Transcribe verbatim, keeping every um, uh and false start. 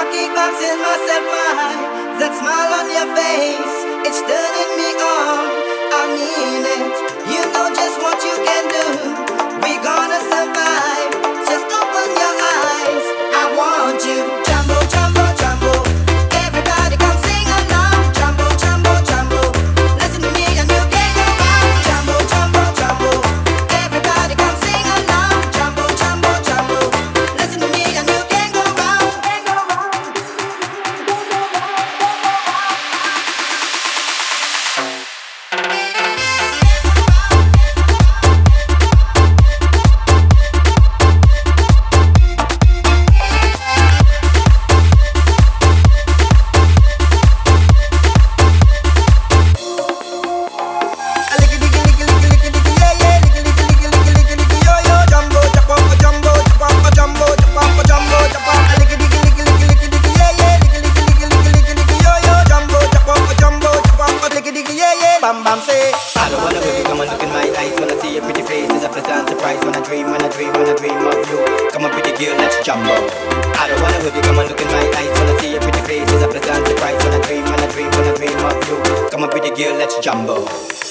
kickboxing myself high. That smile on your face, it's turning me on. I mean it. You know just what you can do. We gonna survive. Just open your eyes. I want you. Jumbo, jumbo, jumbo. Everybody come sing along. Jumbo, jumbo, jumbo. Listen to me and you can go wrong. Jumbo, jumbo, jumbo. Everybody come sing along. Jumbo, jumbo, jumbo. Listen to me and you can go wrong. Bam bam say I don't wanna baby, come and look in my eyes. When I see your pretty face, it's a pleasant surprise. When I dream, when I dream, when I dream of you, come on pretty girl, let's jumbo. I don't wanna baby, come and look in my eyes. When I see your pretty face, it's a pleasant surprise. When I dream, when I dream, when I dream of you, come on pretty girl, let's jumbo.